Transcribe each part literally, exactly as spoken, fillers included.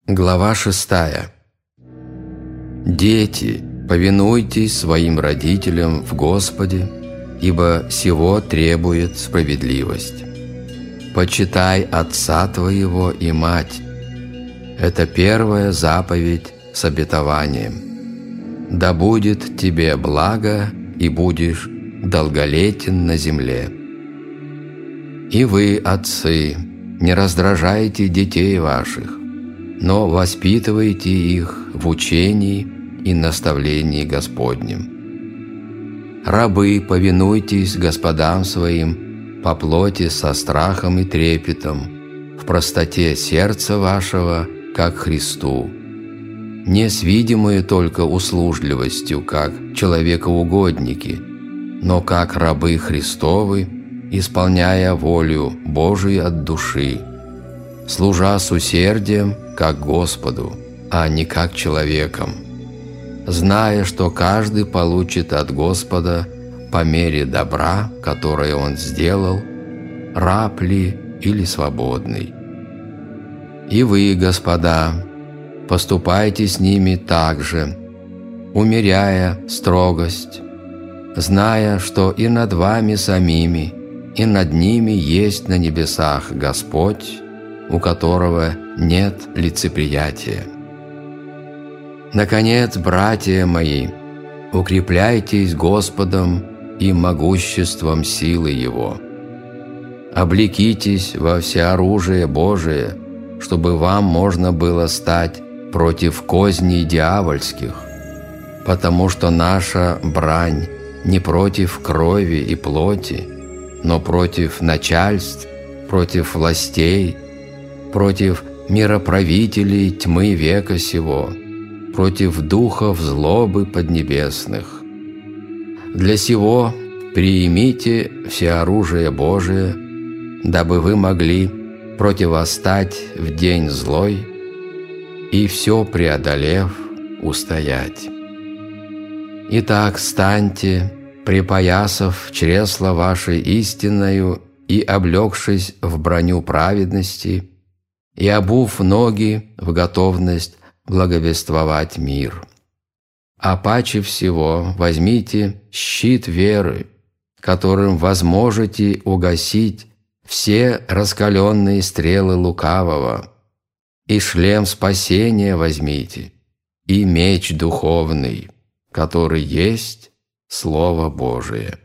Глава шестая. Дети, повинуйтесь своим родителям в Господе, ибо сего требует справедливость. Почитай отца твоего и мать. Это первая заповедь с обетованием. Да будет тебе благо, и будешь долголетен на земле. И вы, отцы, не раздражайте детей ваших, но воспитывайте их в учении и наставлении Господнем. Рабы, повинуйтесь господам своим по плоти со страхом и трепетом, в простоте сердца вашего, как Христу, не с видимой только услужливостью, как человекоугодники, но как рабы Христовы, исполняя волю Божию от души, служа с усердием, как Господу, а не как человеком, зная, что каждый получит от Господа по мере добра, которое он сделал, раб ли или свободный. И вы, господа, поступайте с ними так же, умеряя строгость, зная, что и над вами самими, и над ними есть на небесах Господь, у которого нет лицеприятия. Наконец, братья мои, укрепляйтесь Господом и могуществом силы Его. Облекитесь во всеоружие Божие, чтобы вам можно было стать против козней дьявольских, потому что наша брань не против крови и плоти, но против начальств, против властей, против мироправителей тьмы века сего, против духов злобы поднебесных. Для сего приимите всеоружие Божие, дабы вы могли противостать в день злой и все преодолев устоять. Итак, станьте, припоясав чресла вашей истинною и облегшись в броню праведности, и обув ноги в готовность благовествовать мир. А паче всего возьмите щит веры, которым возможете угасить все раскаленные стрелы лукавого, и шлем спасения возьмите, и меч духовный, который есть Слово Божие.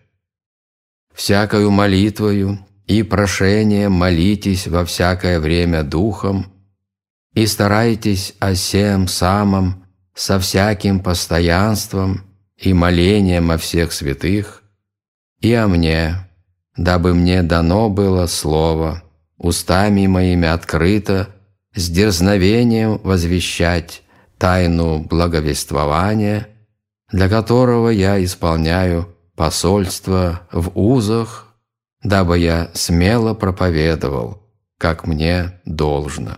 Всякою молитвою и прошением молитесь во всякое время Духом, и старайтесь о сем самом со всяким постоянством и молением о всех святых, и о мне, дабы мне дано было слово, устами моими открыто, с дерзновением возвещать тайну благовествования, для которого я исполняю посольство в узах, дабы я смело проповедовал, как мне должно.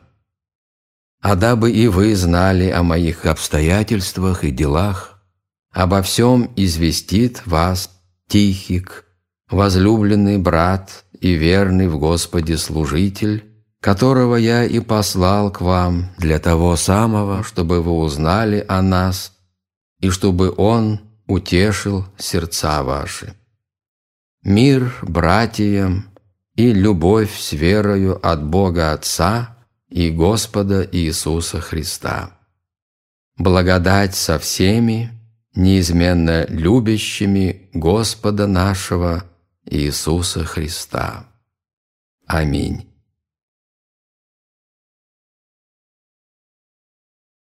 А дабы и вы знали о моих обстоятельствах и делах, обо всем известит вас Тихик, возлюбленный брат и верный в Господе служитель, которого я и послал к вам для того самого, чтобы вы узнали о нас, и чтобы он утешил сердца ваши. Мир братьям и любовь с верою от Бога Отца и Господа Иисуса Христа. Благодать со всеми, неизменно любящими Господа нашего Иисуса Христа. Аминь.